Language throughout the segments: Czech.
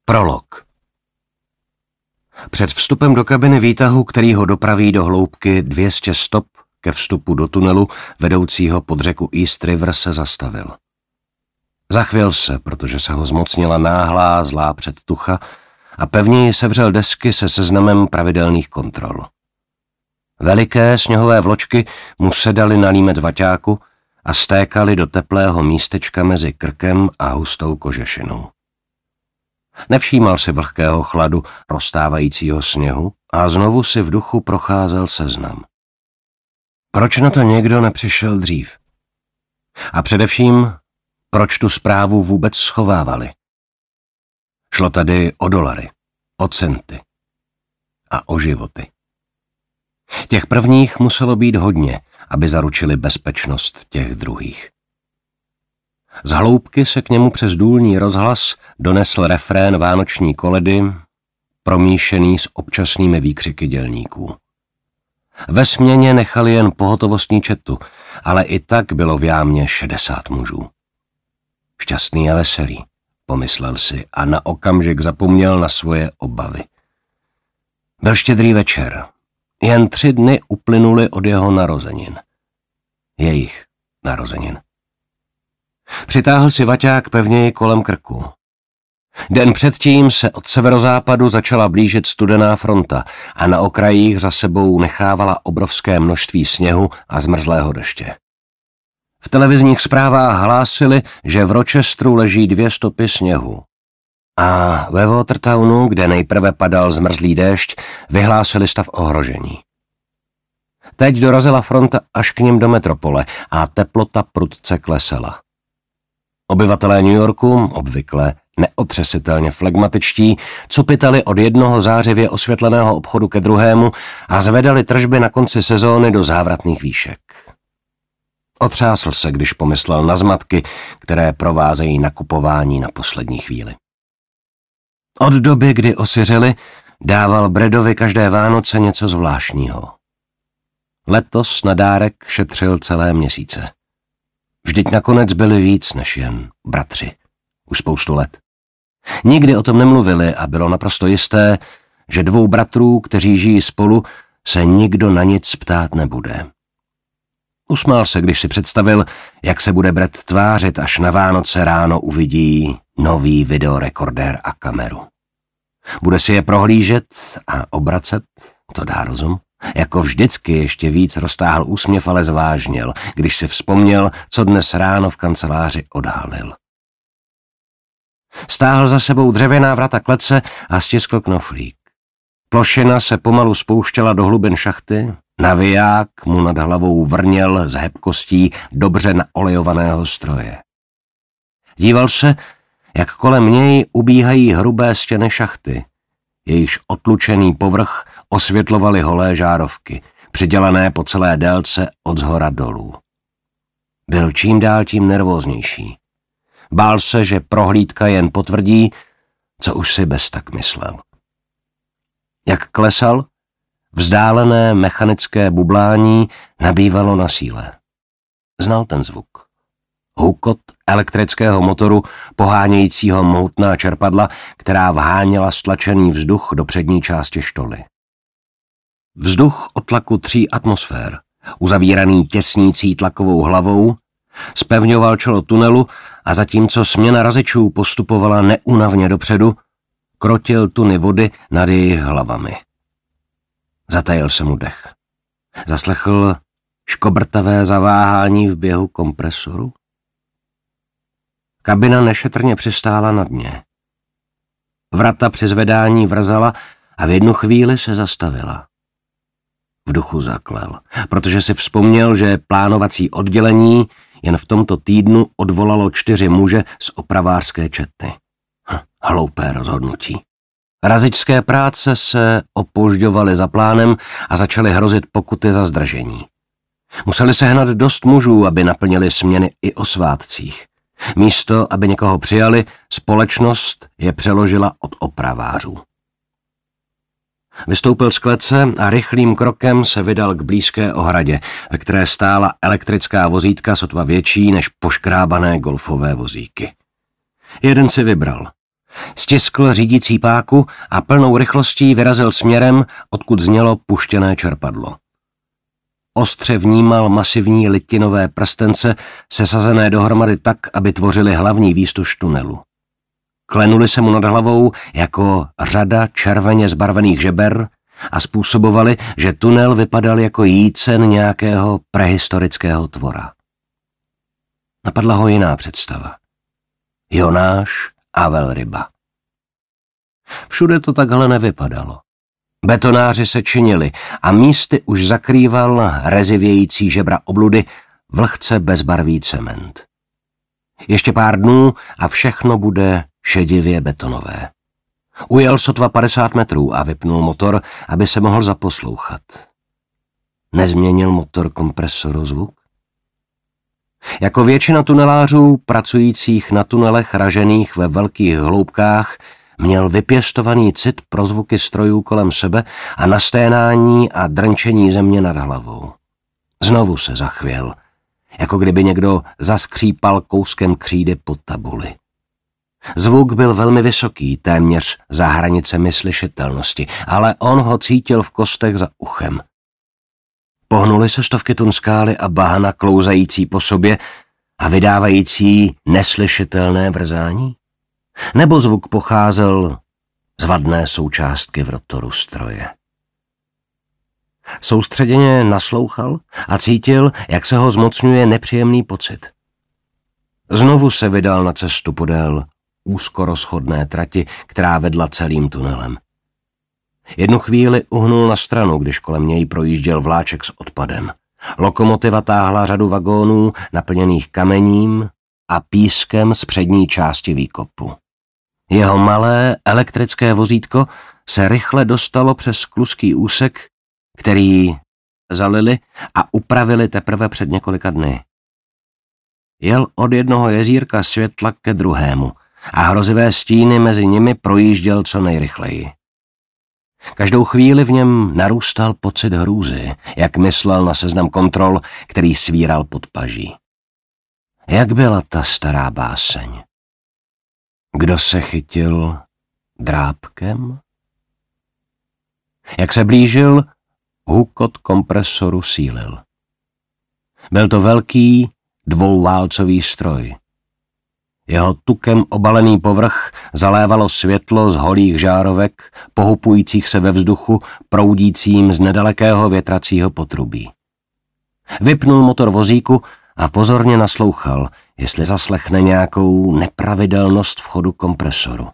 Prolog. Před vstupem do kabiny výtahu, který ho dopraví do hloubky 200 stop ke vstupu do tunelu vedoucího pod řeku East River, se zastavil. Zachvěl se, protože se ho zmocnila náhlá zlá předtucha a pevněji sevřel desky se seznamem pravidelných kontrol. Veliké sněhové vločky mu sedaly na límec vaťáku a stékaly do teplého místečka mezi krkem a hustou kožešinou. Nevšímal si vlhkého chladu roztávajícího sněhu a znovu si v duchu procházel seznam. Proč na to někdo nepřišel dřív? A především, proč tu zprávu vůbec schovávali? Šlo tady o dolary, o centy a o životy. Těch prvních muselo být hodně, aby zaručili bezpečnost těch druhých. Z hloubky se k němu přes důlní rozhlas donesl refrén vánoční koledy, promíšený s občasnými výkřiky dělníků. Ve směně nechali jen pohotovostní četu, ale i tak bylo v jámě 60 mužů. Šťastný a veselý, pomyslel si a na okamžik zapomněl na svoje obavy. Byl štědrý večer. Jen 3 dny uplynuly od jeho narozenin. Jejich narozenin. Přitáhl si vaťák pevněji kolem krku. Den předtím se od severozápadu začala blížit studená fronta a na okrajích za sebou nechávala obrovské množství sněhu a zmrzlého deště. V televizních zprávách hlásili, že v Rochesteru leží 2 stopy sněhu. A ve Watertownu, kde nejprve padal zmrzlý déšť, vyhlásili stav ohrožení. Teď dorazila fronta až k nim do metropole a teplota prudce klesala. Obyvatelé New Yorku, obvykle neotřesitelně flegmatičtí, cupitali od jednoho zářivě osvětleného obchodu ke druhému a zvedali tržby na konci sezóny do závratných výšek. Otřásl se, když pomyslel na zmatky, které provázejí nakupování na poslední chvíli. Od doby, kdy osiřeli, dával Bradovi každé Vánoce něco zvláštního. Letos na dárek šetřil celé měsíce. Vždyť nakonec byli víc než jen bratři. Už spoustu let. Nikdy o tom nemluvili a bylo naprosto jisté, že 2 bratrů, kteří žijí spolu, se nikdo na nic ptát nebude. Usmál se, když si představil, jak se bude Brad tvářit, až na Vánoce ráno uvidí nový videorekordér a kameru. Bude si je prohlížet a obracet, to dá rozum. Jako vždycky ještě víc roztáhl úsměv, ale zvážnil, když si vzpomněl, co dnes ráno v kanceláři odhalil. Stáhl za sebou dřevěná vrata klece a stiskl knoflík. Plošina se pomalu spouštěla do hlubin šachty, naviják mu nad hlavou vrněl z hebkostí dobře naolejovaného stroje. Díval se, jak kolem něj ubíhají hrubé stěny šachty, jejichž otlučený povrch osvětlovaly holé žárovky, přidělané po celé délce od zhora dolů. Byl čím dál tím nervóznější. Bál se, že prohlídka jen potvrdí, co už si bez tak myslel. Jak klesal, vzdálené mechanické bublání nabývalo na síle. Znal ten zvuk. Hukot elektrického motoru pohánějícího mohutná čerpadla, která vháněla stlačený vzduch do přední části štoly. Vzduch o tlaku 3 atmosfér, uzavíraný těsnící tlakovou hlavou, zpevňoval čelo tunelu a zatímco směna razečů postupovala neúnavně dopředu, krotil tuny vody nad jejich hlavami. Zatajil se mu dech. Zaslechl škobrtavé zaváhání v běhu kompresoru. Kabina nešetrně přistála na dně. Vrata při zvedání vrzala a v jednu chvíli se zastavila. V duchu zaklel, protože si vzpomněl, že plánovací oddělení jen v tomto týdnu odvolalo 4 muže z opravářské čety. Hloupé rozhodnutí. Razečské práce se opožďovaly za plánem a začaly hrozit pokuty za zdržení. Museli sehnat dost mužů, aby naplnili směny i o svátcích. Místo, aby někoho přijali, společnost je přeložila od opravářů. Vystoupil z klece a rychlým krokem se vydal k blízké ohradě, ve které stála elektrická vozítka sotva větší než poškrábané golfové vozíky. Jeden si vybral. Stiskl řídící páku a plnou rychlostí vyrazil směrem, odkud znělo puštěné čerpadlo. Ostře vnímal masivní litinové prstence sesazené dohromady tak, aby tvořily hlavní výstuž tunelu. Klenuli se mu nad hlavou jako řada červeně zbarvených žeber a způsobovali, že tunel vypadal jako jícen nějakého prehistorického tvora. Napadla ho jiná představa. Jonáš a velryba. Všude to takhle nevypadalo. Betonáři se činili a místy už zakrýval rezivějící žebra obludy vlhce bezbarvý cement. Ještě pár dnů a všechno bude šedivě betonové. Ujel sotva 50 metrů a vypnul motor, aby se mohl zaposlouchat. Nezměnil motor kompresoru zvuk? Jako většina tunelářů pracujících na tunelech ražených ve velkých hloubkách měl vypěstovaný cit pro zvuky strojů kolem sebe a nasténání a drnčení země nad hlavou. Znovu se zachvěl, jako kdyby někdo zaskřípal kouskem křídy pod tabuli. Zvuk byl velmi vysoký, téměř za hranicemi slyšitelnosti, ale on ho cítil v kostech za uchem. Pohnuly se stovky tun skály a bahna klouzající po sobě a vydávající neslyšitelné vrzání? Nebo zvuk pocházel z vadné součástky v rotoru stroje? Soustředěně naslouchal a cítil, jak se ho zmocňuje nepříjemný pocit. Znovu se vydal na cestu podél úzkorozchodné trati, která vedla celým tunelem. Jednu chvíli uhnul na stranu, když kolem něj projížděl vláček s odpadem. Lokomotiva táhla řadu vagónů naplněných kamením a pískem z přední části výkopu. Jeho malé elektrické vozítko se rychle dostalo přes kluský úsek, který zalili a upravili teprve před několika dny. Jel od jednoho jezírka světla ke druhému a hrozivé stíny mezi nimi projížděl co nejrychleji. Každou chvíli v něm narůstal pocit hrůzy, jak myslel na seznam kontrol, který svíral pod paží. Jak byla ta stará báseň? Kdo se chytil drápkem? Jak se blížil, hukot kompresoru sílil. Byl to velký dvouválcový stroj. Jeho tukem obalený povrch zalévalo světlo z holých žárovek, pohupujících se ve vzduchu, proudícím z nedalekého větracího potrubí. Vypnul motor vozíku a pozorně naslouchal, jestli zaslechne nějakou nepravidelnost v chodu kompresoru.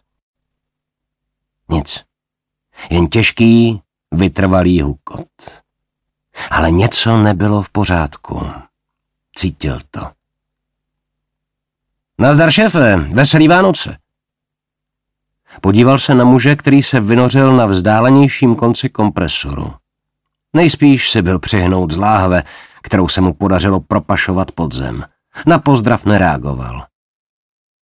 Nic. Jen těžký, vytrvalý hukot. Ale něco nebylo v pořádku. Cítil to. Nazdar, šéfe, veselý Vánoce. Podíval se na muže, který se vynořil na vzdálenějším konci kompresoru. Nejspíš si byl přihnout z láhve, kterou se mu podařilo propašovat pod zem. Na pozdrav nereagoval.